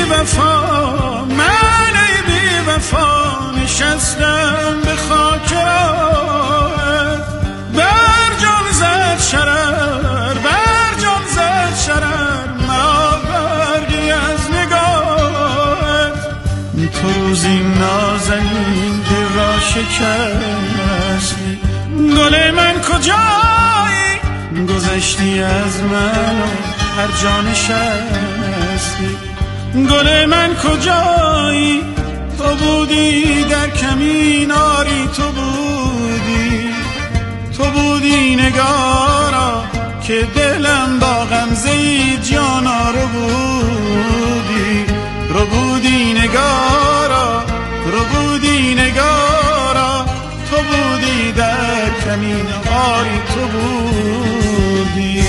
وفا، من ای بی وفا نشستم به خاک راهت، بر جان زد شرر، بر جان زد شرر، مرا برگی از نگاهت. تو روزی نازنین دل را شکستی، گل من کجایی؟ گذشتی از من و هر جا نشستی. گل من کجایی؟ تو بودی در کمین، آری تو بودی، تو بودی نگارا که دلم با غمزه جانا رو بودی، رو بودی نگارا، رو بودی نگارا، تو بودی در کمین، آری تو بودی.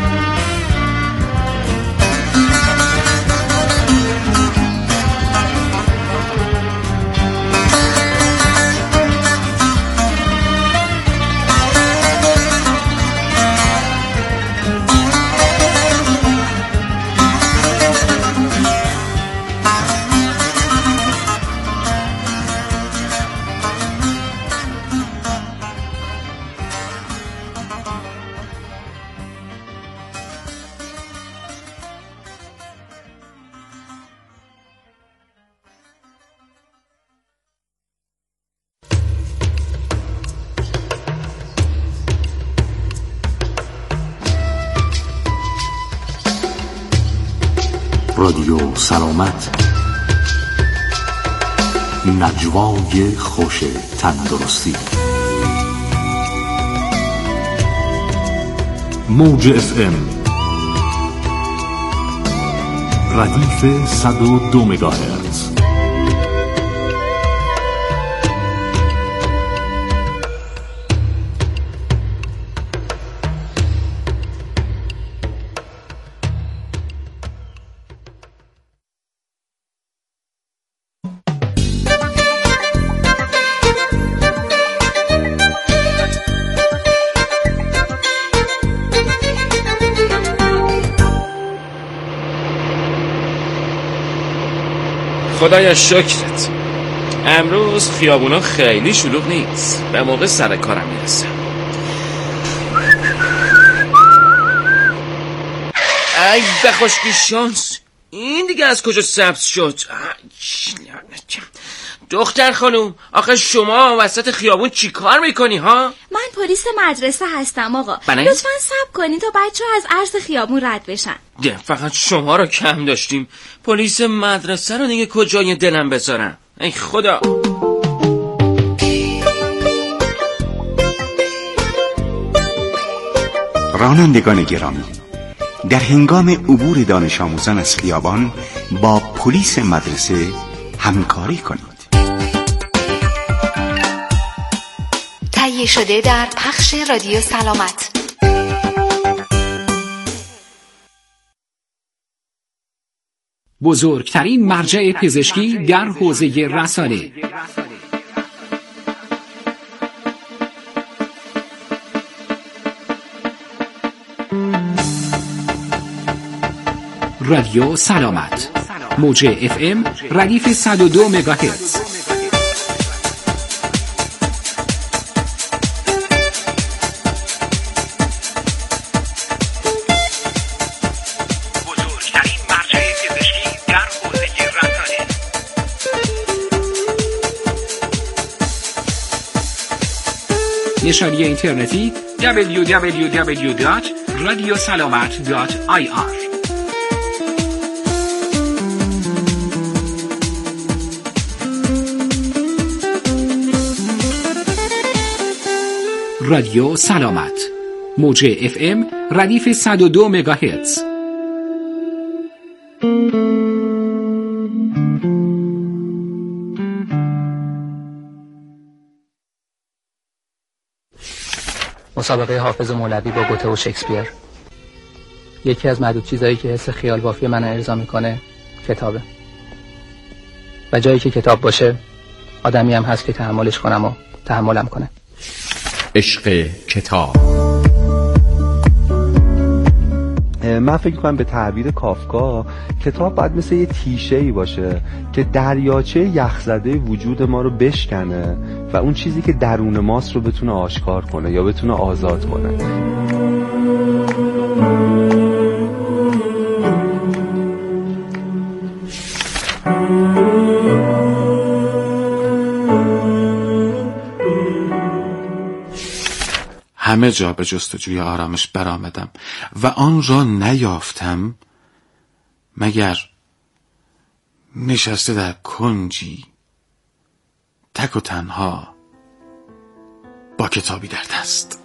رادیو سلامت، نجوای خوش تندرستی. موج FM ردیف 102 مگاهرتز. خدایا شکرت، امروز خیابونا خیلی شلوغ نیست، به موقع سر کارم میرسم. ای بخشکی شانس، این دیگه از کجا سبز شد؟ دختر خانوم، آخه شما وسط خیابون چی کار میکنی ها؟ من پلیس مدرسه هستم آقا. لطفاً صبر کنید تا بچه‌ها از عرض خیابون رد بشن. فقط شما رو کم داشتیم. پلیس مدرسه رو دیگه کجای دلم بذارم؟ ای خدا. رانندگان گرامی، در هنگام عبور دانش آموزان از خیابان با پلیس مدرسه همکاری کنید. تهیه شده در پخش رادیو سلامت. بزرگترین مرجع پزشکی در حوزه رسانه. رادیو سلامت، موج FM ردیف 102 مگاهرتز. نشانی اینترنتی www.radiosalamat.ir. رادیو سلامت، موج FM ردیف 102 مگاهرتز. مسابقه حافظ مولوی با گوته و شکسپیر. یکی از معدود چیزایی که حس خیال بافی منو ارضا میکنه کتابه، و جایی که کتاب باشه آدمی هم هست که تحملش کنم و تحملم کنه. عشق کتاب. من فکر می‌کنم به تعبیر کافکا کتاب باید مثل یه تیشه‌ای باشه که دریاچه یخزده وجود ما رو بشکنه و اون چیزی که درون ماست رو بتونه آشکار کنه یا بتونه آزاد کنه. همه جا به جستجوی آرامش برآمدم و آن را نیافتم مگر نشسته در کنجی تک و تنها با کتابی در دست.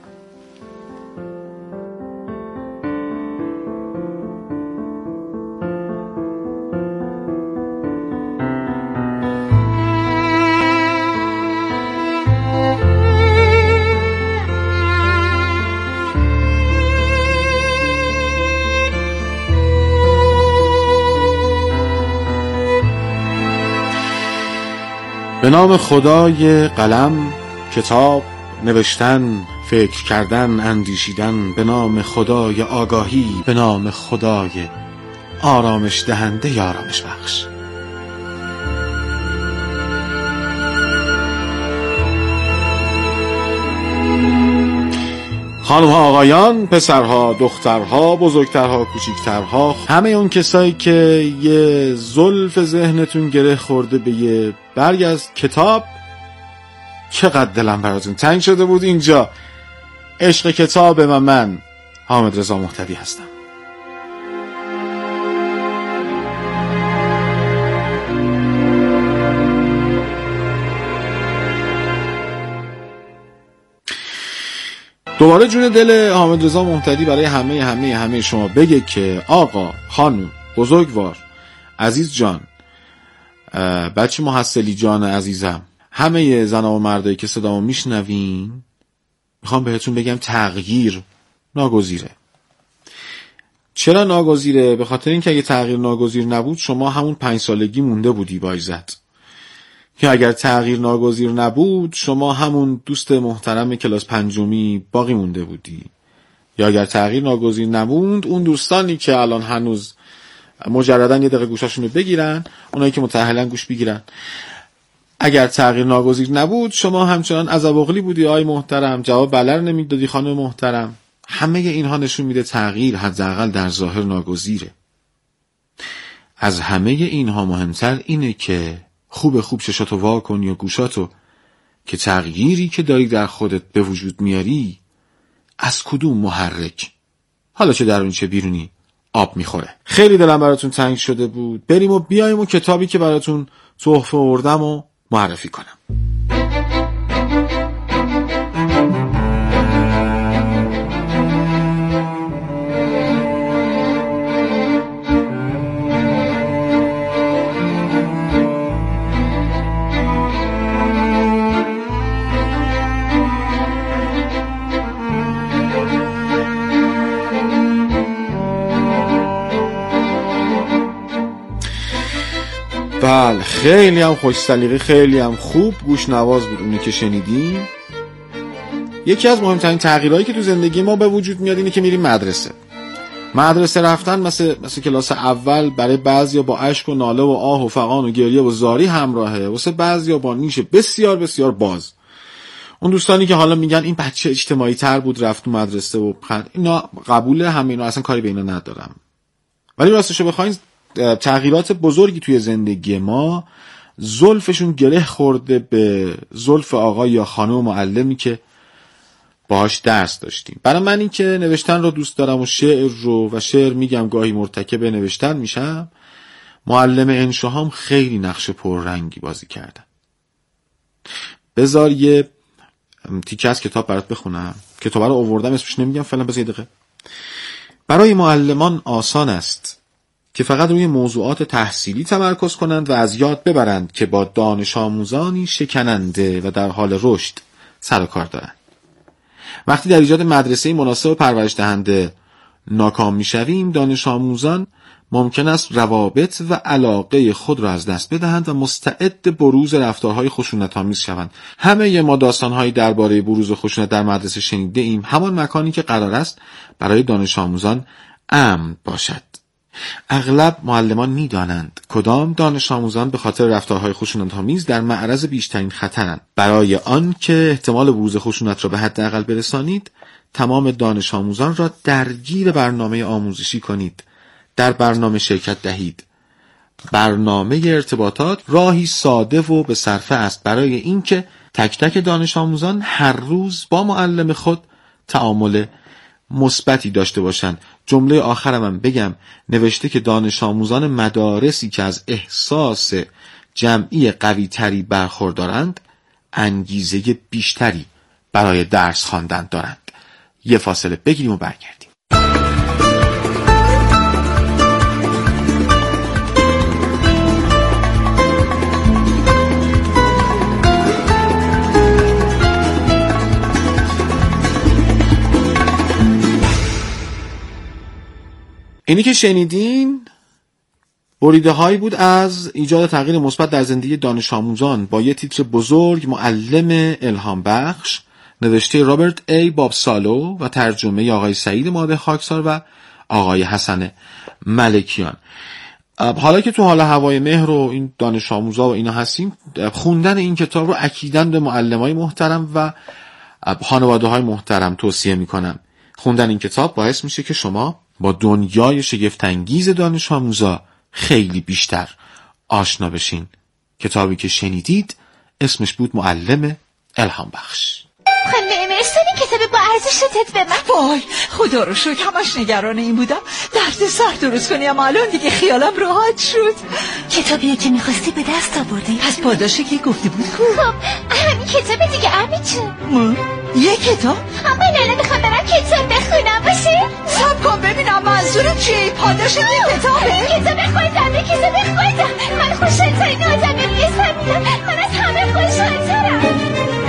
به نام خدای قلم، کتاب، نوشتن، فکر کردن، اندیشیدن، به نام خدای آگاهی، به نام خدای آرامش دهنده یا آرامش بخش. خانم‌ها، آقایان، پسرها، دخترها، بزرگترها، کوچیکترها، همه اون کسایی که یه زلف ذهنتون گره خورده به یه برگ از کتاب، چقدر دلم براتون تنگ شده بود. اینجا عشق کتاب و من حامد رضا محتوی هستم. دوباره جون دل حامد رضا محتدی برای همه شما بگه که آقا، خانم، بزرگوار، عزیز جان، بچه محصلی جان عزیزم، همه زنها و مردایی که صدامو میشنوین، میخوام بهتون بگم تغییر ناگزیره. چرا ناگزیره؟ به خاطر اینکه اگه تغییر ناگزیر نبود شما همون 5 سالگی مونده بودی با عزت. که اگر تغییر ناگزیر نبود شما همون دوست محترم کلاس 5 باقی مونده بودی. یا اگر تغییر ناگزیر نبود اون دوستانی که الان هنوز مجردن یه دقیقه گوشاشونو بگیرن، اونایی که متأهلن گوش بگیرن، اگر تغییر ناگزیر نبود شما همچنان عزباغلی بودی آی محترم، جواب بله رو نمیدادی خانم محترم. همه اینها نشون میده تغییر حداقل در ظاهر ناگزیره. از همه اینها مهمتر اینه که خوب چشاتو وا کنی و گوشاتو که تغییری که داری در خودت به وجود میاری از کدوم محرک، حالا چه درونی چه بیرونی، آب میخوره. خیلی دلم براتون تنگ شده بود. بریم و بیایم و کتابی که براتون تحفه آوردم و معرفی کنم. بله، خیلی هم خوش سلیقه، خیلی هم خوب گوش نواز بود اونی که شنیدیم. یکی از مهمترین تغییرهایی که تو زندگی ما به وجود میاد اینه که میریم مدرسه رفتن مثل کلاس اول برای بعضیا با اشک و ناله و آه و فغان و گریه و زاری همراهه، واسه بعضیا با نیش بسیار بسیار باز. اون دوستانی که حالا میگن این بچه اجتماعی تر بود رفت تو مدرسه و اینا قبوله، همه اینا اصلا کاری به اینا ندارم. ولی راستشو بخواین تغییرات بزرگی توی زندگی ما زلفشون گره خورده به زلف آقا یا خانم معلمی که باهاش درس داشتیم. برای من این که نوشتن رو دوست دارم و شعر میگم گاهی مرتکب نوشتن میشم، معلم انشاهام خیلی نقش پررنگی بازی کردن. بذار یه تیکه از کتاب برات بخونم. کتاب رو آوردم اسمش نمیگم فعلا، بذار یه دقیقه. برای معلمان آسان است که فقط روی موضوعات تحصیلی تمرکز کنند و از یاد ببرند که با دانش آموزانی شکننده و در حال رشد سر و کار دارند. وقتی در ایجاد مدرسه مناسب و پرورش دهنده ناکام میشویم، دانش آموزان ممکن است روابط و علاقه خود را از دست بدهند و مستعد بروز رفتارهای خشونت‌آمیز شوند. همه ما داستان‌هایی درباره بروز خشونت در مدرسه شنیده ایم، همان مکانی که قرار است برای دانش آموزان امن باشد. اغلب معلمان می‌دانند کدام دانش آموزان به خاطر رفتارهای خشونت‌آمیز در معرض بیشترین خطرند. برای آن که احتمال بروز خشونت را به حداقل برسانید، تمام دانش آموزان را درگیر برنامه آموزشی کنید. در برنامه شرکت دهید. برنامه ارتباطات راهی ساده و به صرفه است برای اینکه تک تک دانش آموزان هر روز با معلم خود تعامل مثبتی داشته باشند. جمله آخرم هم بگم، نوشته که دانش آموزان مدارسی که از احساس جمعی قوی تری برخوردارند انگیزه بیشتری برای درس خواندن دارند. یه فاصله بگیریم و برگردیم. اینی که شنیدین بریده هایی بود از ایجاد تغییر مثبت در زندگی دانش آموزان با یه تیتر بزرگ، معلم الهام بخش، نوشته رابرت ای بابسالو و ترجمه آقای سعید ماده خاکسار و آقای حسن ملکیان. حالا که تو حال هوای مهر و این دانش آموزا و اینا هستیم، خوندن این کتاب رو اکیداً به معلمای محترم و خانواده های محترم توصیه میکنم. خوندن این کتاب باعث میشه که شما با دنیای شگفت‌انگیز دانش آموزا خیلی بیشتر آشنا بشین. کتابی که شنیدید اسمش بود معلم الهام بخش. خانم امرسون این کتاب با ارزش شدت به من. وای خدا رو شکر، همش نگران این بودم درد سر درست کنی، اما الان دیگه خیالم راحت شد. کتابیه که میخواستی به دست آوردی. پس پاداشی که گفته بود کو؟ خب همین کتاب دیگه امی چون یه کتاب؟ اما الان میخوام برم کتاب بخونم باشه؟ سب کن ببینم منظورت چیه؟ پاداش یه کتابه؟ کتاب خودم. من خوشحالترین آدمی روی زمینم. من از همه خوشحالترم.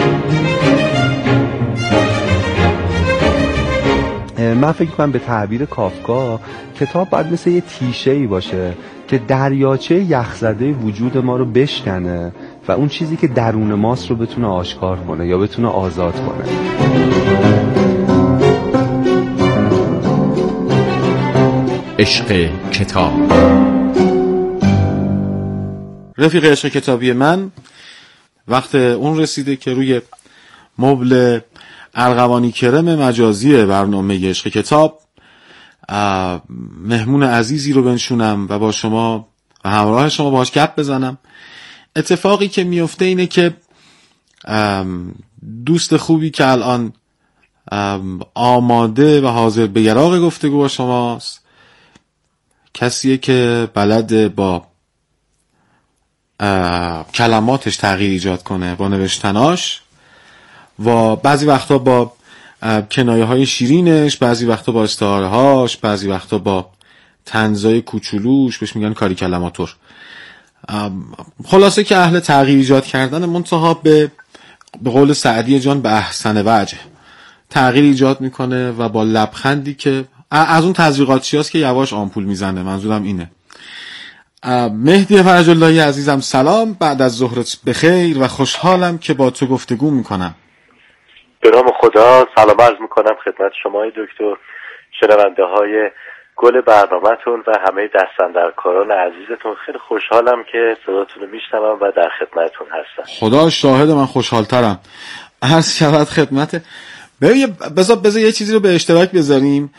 من فکر کنم به تعبیر کافکا کتاب باید مثل یه تیشه‌ای باشه که دریاچه یخزده وجود ما رو بشکنه و اون چیزی که درون ماست رو بتونه آشکار کنه یا بتونه آزاد کنه. عشق کتاب. رفیق عشق کتابی من، وقت اون رسیده که روی مبل ارغوانی کرم مجازی برنامه عشق کتاب مهمون عزیزی رو بنشونم و با شما و همراه شما باهاش گپ بزنم. اتفاقی که میفته اینه که دوست خوبی که الان آماده و حاضر به یراق گفتگو با شماست، کسیه که بلد با کلماتش تغییر ایجاد کنه، با نوشتناش و بعضی وقتا با کنایه های شیرینش، بعضی وقتا با استعاره هاش، بعضی وقتا با طنزای کوچولوش، بهش میگن کاری کلماتور. خلاصه که اهل تغییر ایجاد کردن، منتها به قول سعدی جان به احسن وجه تغییر ایجاد میکنه و با لبخندی که از اون تزریقاتچی هست که یواش آمپول میزنه. منظورم اینه. مهدی فرج اللهی عزیزم سلام، بعد از ظهرت بخیر و خوشحالم که با تو گفتگو میکنم. به نام خدا سلام عرض میکنم خدمت شما دکتر، شنونده های گل برنامه‌تون و همه دستاندرکاران عزیزتون. خیلی خوشحالم که صداتون رو میشنوم و در خدمتتون هستم. خدا شاهد من خوشحالترم. عرض شود خدمت. ببین بذار یه چیزی رو به اشتراک بذاریم.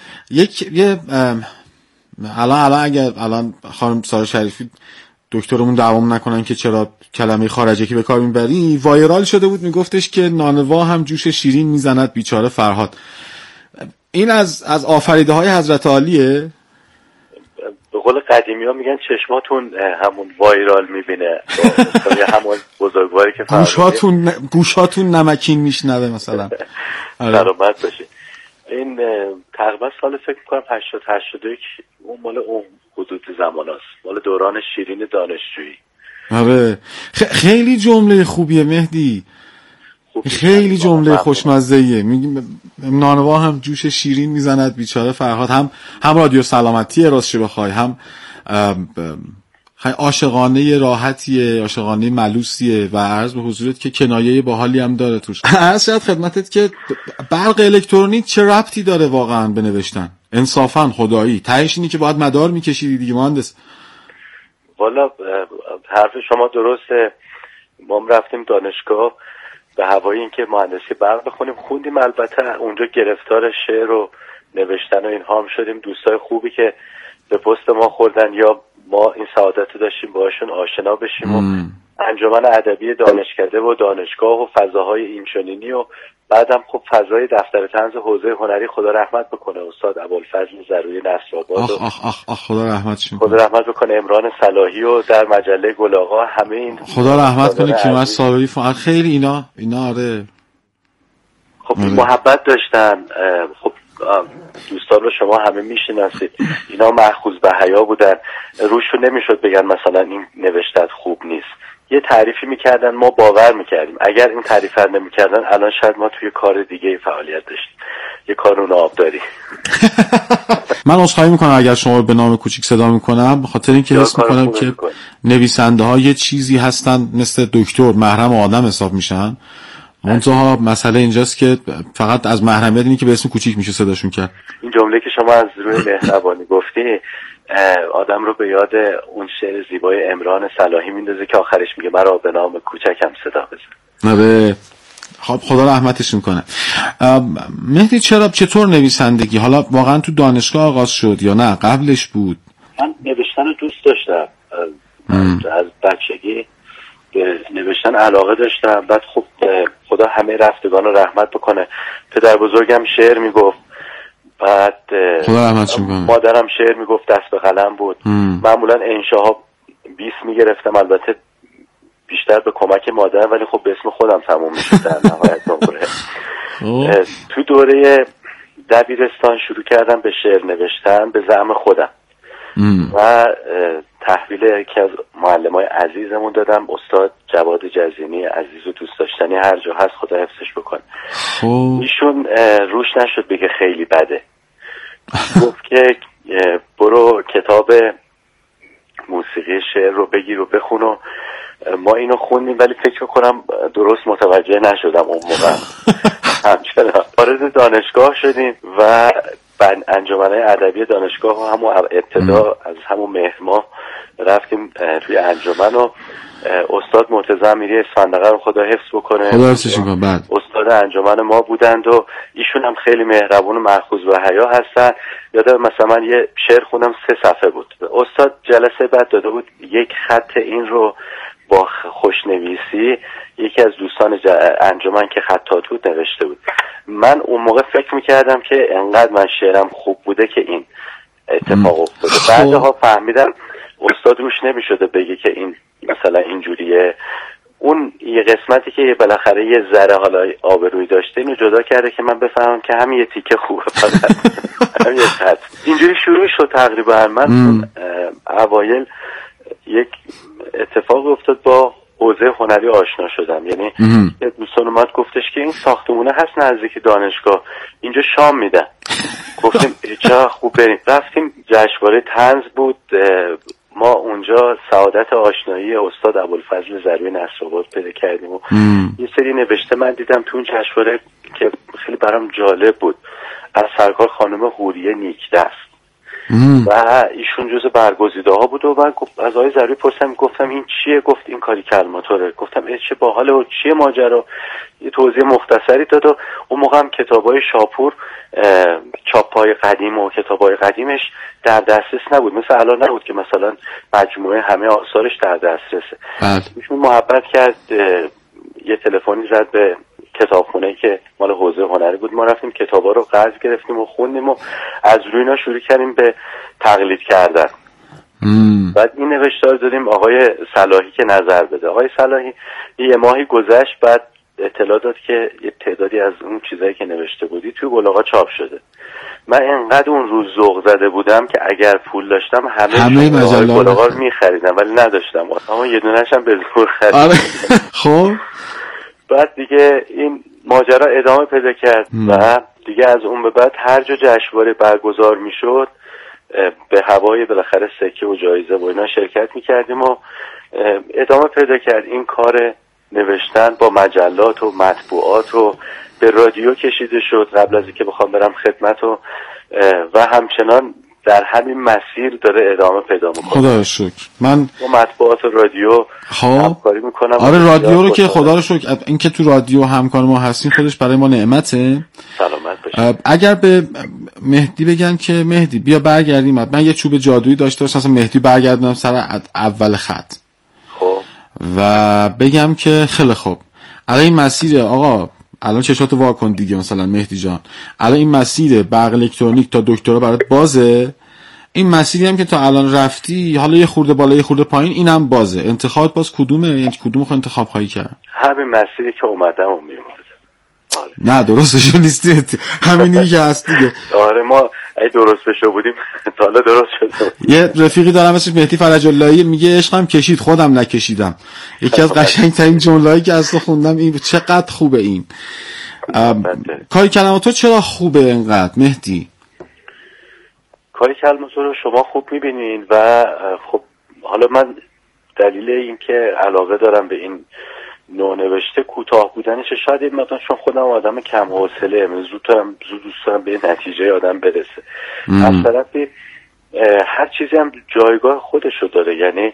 الان خانم سارا شریفی دکترمون دعوام نکنن که چرا کلمه خارجکی به کار میبری، وایرال شده بود میگفتش که نانوا هم جوش شیرین میزند بیچاره فرهاد. این از آفریده های حضرت عالیه. به قول قدیمی ها میگن چشماتون همون وایرال میبینه، همون بزرگواری که گوشاتون نمکین میشنوه مثلا. سلامت باشید. این تقریبا سال فکر میکنم 80-81 اون مال اون حدود زمان هست، مال دوران شیرین دانشجویی. آره خیلی جمله خوبیه مهدی، خیلی جمله خوشمزه‌ایه. میگیم نانوا هم جوش شیرین میزند بیچاره فرهاد. هم رادیو سلامتی راستش بخوای، هم عاشقانه راحتیه، عاشقانه ملوسیه و عرض به حضورت که کنایه باحالی هم داره توش. عرض شد خدمتت که برق الکترونیک چه ربطی داره واقعا به نوشتن؟ انصافا خدایی تهش اینی که باید مدار میکشیدی دیگه مهندس. والا حرف شما درسته. ما رفتیم دانشگاه به هوای اینکه مهندسی برق بخونیم خوندیم، البته اونجا گرفتار شعر و نوشتن و اینها هم شدیم. دوستای خوبی که به پست ما خوردن یا ما این سعادت رو داشتیم باهاشون آشنا بشیم و انجمن ادبی دانشکده و دانشگاه و فضاهای اینچنینی و بعدم خب فضای دفتر طنز حوزه هنری خدا رحمت بکنه استاد ابوالفضل زروی نصرآباد و خدا رحمتشون خدا رحمت بکنه امران صلاحی و در مجله گل آقا، همه این خدا رحمت کنه کیومرث صابری فقط خیلی اینا آره خب محبت داشتن. خب دوستان رو شما همه میشناسید، اینا مأخوذ به حیا بودن، روشون نمیشد بگن مثلا این نوشتت خوب نیست. یه تعریفی میکردن ما باور میکردیم، اگر این تعریف رو نمیکردن الان شاید ما توی کار دیگه فعالیت داشتیم، یه کانون آبداری. من عذرخواهی میکنم اگر شما رو به نام کوچیک صدا میکنم، به خاطر اینکه حس میکنم که نویسنده ها یه چیزی هستن مثل دکتر محرم آدم حساب میشن. منتها مسئله اینجاست که فقط از محرمیت اینی که به اسم کوچیک میشه صداشون کرد. این جمله که شما از روی مهربانی گفتی آدم رو به یاد اون شعر زیبای امران صلاحی میندازه که آخرش میگه مرا به نام کوچکم صدا بزن. آره خب خدا رحمتشون کنه. مهدی چطور نویسندگی حالا واقعا تو دانشگاه آغاز شد یا نه قبلش بود؟ من نوشتن رو دوست داشتم، از بچگی به نوشتن علاقه داشتم. بعد خب خدا همه رفتگان رو رحمت بکنه، پدر بزرگم شعر میگفت، بعد مادرم شعر میگفت، دست به قلم بود. معمولا انشاها 20 میگرفتم، البته بیشتر به کمک مادرم ولی خب به اسم خودم تموم میشد در نهایت عمره. تو دوره دبیرستان شروع کردم به شعر نوشتن به زعم خودم و تحویل یکی از معلمای عزیزمون دادم، استاد جواد جزینی عزیز و دوست داشتنی هر جا هست خدا حفظش بکنه. ایشون روش نشد بگه خیلی بده، گفت که برو کتاب موسیقی شعر رو بگیر و بخون و ما اینو خوندیم ولی فکر کنم درست متوجه نشدم اون موقع. همچنان وارد دانشگاه شدیم و انجمن ادبی دانشگاه همون ابتدا از همون مهر ماه رفتیم توی انجمن و استاد مرتضی امیری اسفندقه رو خدا حفظ بکنه استاد انجمن ما بودند و ایشون هم خیلی مهربون و مأخوذ به حیا هستن. یادم مثلا من یه شعر خوندم 3 صفحه بود، استاد جلسه بعد داده بود یک خط این رو با خوشنویسی یکی از دوستان انجمن که خطاط بود نوشته بود. من اون موقع فکر میکردم که انقدر من شعرم خوب بوده که این اتفاق افتاده. بعدها فهمیدم استاد روش نمیشده بگه که این مثلا اینجوریه، اون یه قسمتی که بالاخره یه ذره حالا آبرویی داشته اینو جدا کرده که من بفهمم که همین یه تیکه خوبه فقط همین یه خط. اینجوری شروع شد تقریبا. من اوایل یک اتفاق افتاد با حوزه هنری آشنا شدم، یعنی دوستان اومد گفتش که این ساختمونه هست نزدیک دانشگاه اینجا شام میدن. گفتیم چه خوب بریم. رفتیم جشنواره طنز بود، ما اونجا سعادت آشنایی استاد ابوالفضل زروی نصرآباد پیدا کردیم و یه سری نوشته من دیدم تو اون جشنواره که خیلی برام جالب بود از سرکار خانم حوریه نیکدست و ایشون جز برگزیده ها بود و من از آقای زروی پرسیدم گفتم این چیه؟ گفت این کاری کلماتوره. گفتم چه باحاله و چیه ماجرا؟ یه توضیح مختصری داد و اون موقع هم کتابای شاپور چاپای قدیم و کتابای قدیمش در دسترس نبود، مثل الان نبود که مثلا مجموعه همه آثارش در دسترسه. ایشون محبت کرد، یه تلفنی زد به کتابخونه که مال حوزه هنری بود، ما رفتیم کتابا رو قرض گرفتیم و خوندیم و از روی اینا شروع کردیم به تقلید کردن. بعد این نوشتار دادیم آقای صلاحی که نظر بده. آقای صلاحی یه ماهی گذشت، بعد اطلاع داد که یه تعدادی از اون چیزایی که نوشته بودی توی گل آقا چاپ شده. من انقدر اون روز ذوق زده بودم که اگر پول داشتم همه مجله گل آقا رو می‌خریدم ولی نداشتم، اما یه دونه‌ش هم به زور خریدم. خب بعد دیگه این ماجرا ادامه پیدا کرد و دیگه از اون به بعد هر جا جشنواره برگزار میشد به هوای بالاخره سکه و جایزه و اینا شرکت میکردیم و ادامه پیدا کرد این کار نوشتن با مجلات و مطبوعات و به رادیو کشیده شد قبل از اینکه بخوام برم خدمت و همچنان در همین مسیر داره ادامه پیدا میکنه. خدا رو شکر. من با مطبوعات و رادیو همکاری میکنم. آره رادیو رو که خدا رو شکر این که تو رادیو همکار ما هستیم خودش برای ما نعمته. سلامت باشید. اگر به مهدی بگن که مهدی بیا برگردیم، من یه چوب جادویی داشته باشم مثلا مهدی برگردونم سر اول خط، خب و بگم که خیلی خوب الان این مسیر آقا الان چشاتو وا کن دیگه مثلا مهدی جان الان این مسیر برق الکترونیک تا دکترا برات بازه، این مسیری هم که تا الان رفتی حالا یه خورده بالا یه خورده پایین اینم بازه، انتخابات باز کدومه؟ یعنی کدومو خود انتخاب خواهی کرد؟ همین مسیری که اومدم و میومد. نه درستشو نیستی، همینی که هست دیگه. آره ما اگه درست بشه بودیم تا حالا درست شده. یه رفیقی دارم اسمش مهدی فرج اللهی میگه عشقم کشید خودم نکشیدم. یکی از قشنگترین جمله‌ای که از تو خوندم این چقدر خوبه این. کاری کلمات تو چرا خوبه اینقدر مهدی؟ کاری کلمات رو شما خوب میبینین و خب حالا من دلیل این که علاقه دارم به این نوع نوشته کوتاه بودنش شاید این مقدار چون خودم آدم کم حوصله زود دوست دارم به نتیجه آدم برسه. از طرفی هر چیزی هم جایگاه خودشو داره، یعنی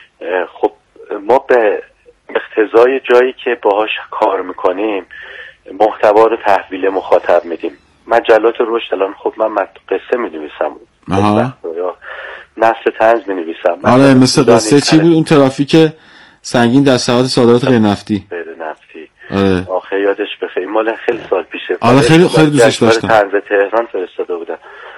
خب ما به اقتضای جایی که باهاش کار میکنیم محتوا رو تحویل مخاطب میدیم. مجلات رشد الان خب من قصه مینویسم یا نثر طنز مینویسم. آره مثل قصه چی بود اون ترافیک سنگین در ساعات صادرات غیر نفتی؟ غیر نفتی. آره. آخه یادش بخیر مال خیلی سال پیشه. آره خیلی دوستش داشتم. طنز تهران فرستاده بودم.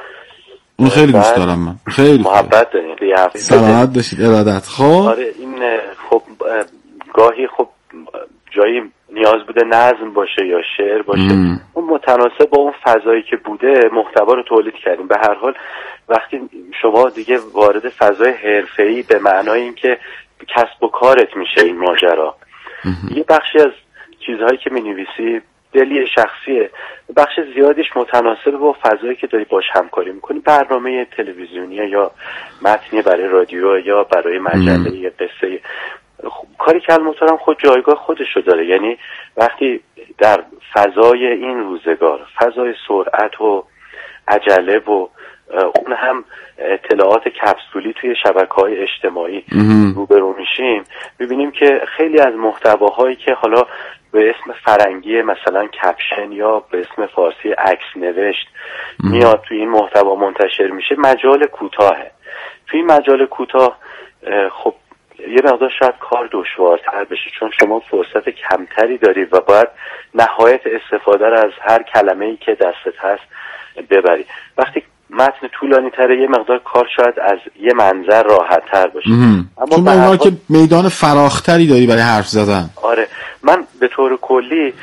اون خیلی دوست دارم من. خیلی محبت داریم. سلامت باشید ارادت. خب آره این خب گاهی خب جایی نیاز بوده نظم باشه یا شعر باشه اون متناسب با اون فضایی که بوده محتوا رو تولید کردیم. به هر حال وقتی شما دیگه وارد فضای حرفه‌ای به معنای اینکه کسب و کارت میشه این ماجرا، یه بخشی از چیزهایی که می‌نویسی دلی شخصیه، بخش زیادیش متناسب با فضایی که داری باش همکاری میکنی، برنامه تلویزیونی یا متنی برای رادیو یا برای مجله یا قصه. کاری کلمات هم خود جایگاه خودشو داره، یعنی وقتی در فضای این روزگار فضای سرعت و عجله و اون هم اطلاعات کپسولی توی شبکه‌های اجتماعی روبرو میشیم میبینیم که خیلی از محتواهایی که حالا به اسم فرنگی مثلا کپشن یا به اسم فارسی عکس نوشت میاد توی این محتوا منتشر میشه مجال کوتاهه. توی این مجال کوتاه خب یه مقدار شاید کار دشوارتر بشه چون شما فرصت کمتری داری و باید نهایت استفاده رو از هر کلمه‌ای که دستت هست ببری. وقتی متن طولانی تره یه مقدار کار شاید از یه منظر راحت تر باشه. اما چون اونها که میدان فراختری داری برای حرف زدن. آره من به طور کلی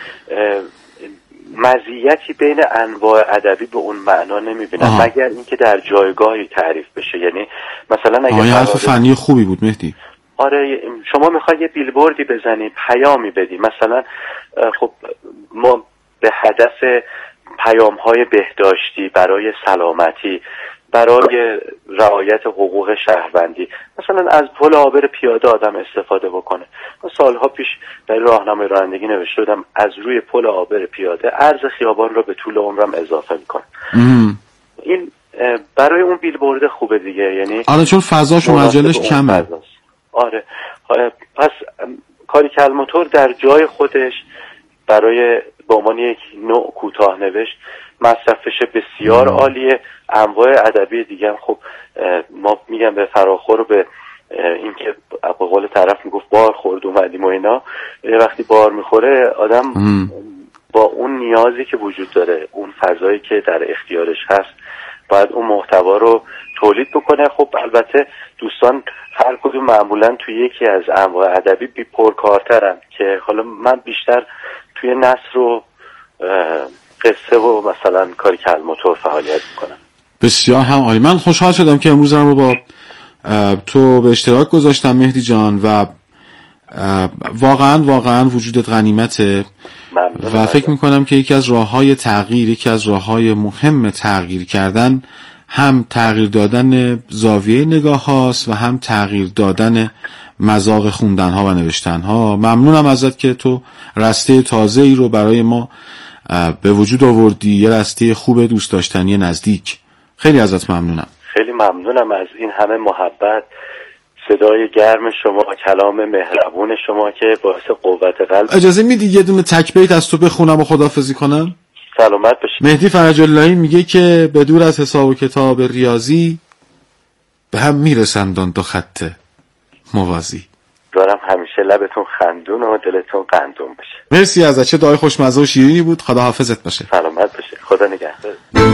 مزیتی بین انواع ادبی به اون معنا نمیبینم مگر اینکه در جایگاهی تعریف بشه. یعنی مثلا اگه حرف فنی خوبی بود مهدی. آره شما میخوای یه بیلبوردی بزنی پیامی بدی، مثلا خب ما به هدف پیام‌های بهداشتی برای سلامتی برای رعایت حقوق شهروندی مثلا از پل عابر پیاده آدم استفاده بکنه. من سالها پیش در راهنمای رانندگی نوشته بودم از روی پل عابر پیاده عرض خیابان را به طول عمرم اضافه میکنه. این برای اون بیلبورد خوبه دیگه، یعنی آره چون فضاش و مجالش کمه. آره پس کاری کلماتور در جای خودش برای به عنوان یک نوع کوتاه نوشت مصرفش بسیار عالیه. انواع ادبی دیگه هم خب ما میگم به فراخور و به اینکه به قول طرف میگفت بار خورد اومدیم و اینا، وقتی بار میخوره آدم با اون نیازی که وجود داره اون فضایی که در اختیارش هست باید اون محتوا رو تولید بکنه. خب البته دوستان هر کدوم معمولا توی یکی از انواع ادبی بی پرکارترن که حالا من بیشتر توی نثر و قصه و مثلا کاری کلماتور فعالیت میکنم. بسیار هم عالی. من خوشحال شدم که امروز رو با تو به اشتراک گذاشتم مهدی جان و واقعا وجودت غنیمته و فکر میکنم که یکی از راههای تغییر، یکی از راههای مهم تغییر کردن هم تغییر دادن زاویه نگاه هاست و هم تغییر دادن مذاق خوندن ها و نوشتن ها. ممنونم ازت که تو رسته تازه ای رو برای ما به وجود آوردی یه راسته خوب دوست داشتنی نزدیک. خیلی ازت ممنونم. خیلی ممنونم از این همه محبت، صدای گرم شما، کلام مهربون شما که باعث قوت قلب. اجازه میدی یه دونه تک بیت از تو بخونم و خداحافظی کنم؟ سلامت باشی. مهدی فرج اللهی میگه که به دور از حساب و کتاب ریاضی به هم میرسند آن دو خط موازی. دارم همیشه لبتون خندون و دلتون قندون باشه. مرسی ازت، چه دعای خوشمزه و شیرینی بود. خدا حافظت باشه. سلامت باشه. خدا نگهدار.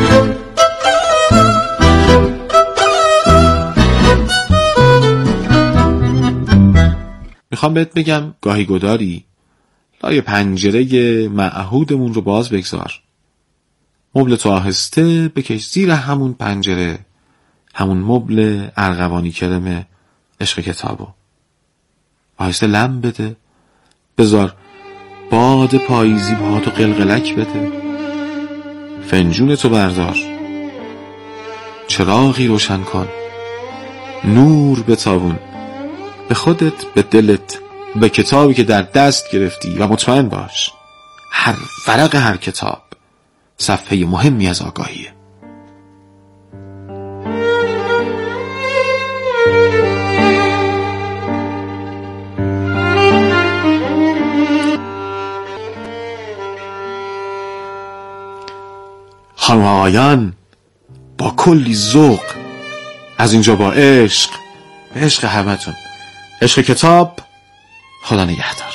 میخوام بهت بگم گاهی گداری لای پنجره معهودمون رو باز بگذار. مبل تو آهسته بکش زیر همون پنجره، همون مبل ارغوانی کرم عشق کتابو. آهسته لم بده، بذار باد پاییزی باهاتو قلقلک بده. فنجون تو بردار، چراغی روشن کن، نور بتابون به خودت، به دلت، به کتابی که در دست گرفتی و مطمئن باش هر ورق هر کتاب صفحه مهمی از آگاهیه. خانم آقایان، با کلی ذوق از اینجا با عشق، به عشق همتون، عشق کتاب. خدا نگهدار.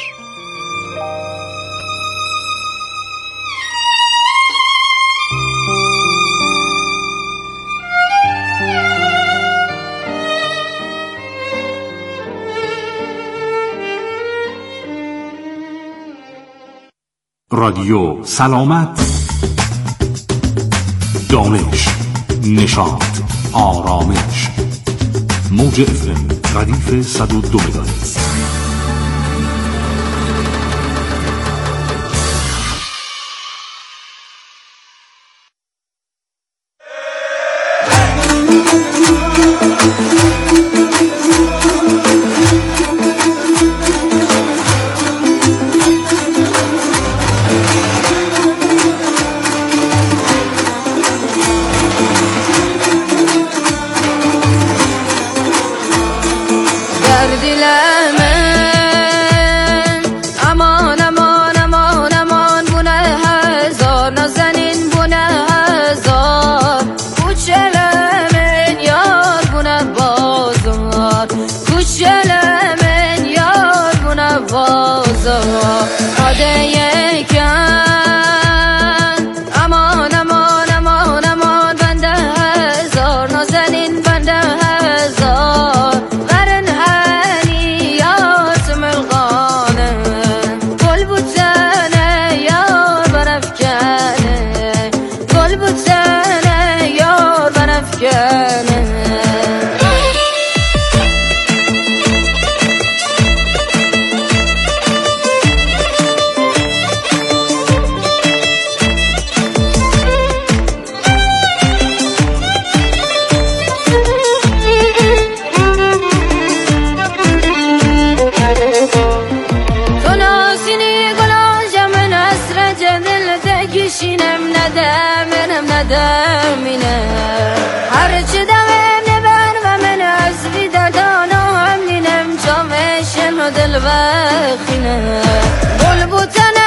رادیو سلامت، دانش، نشاط، آرامش. موج FM ردیف 102 مگاهرتز. دل وخینه بول بوتن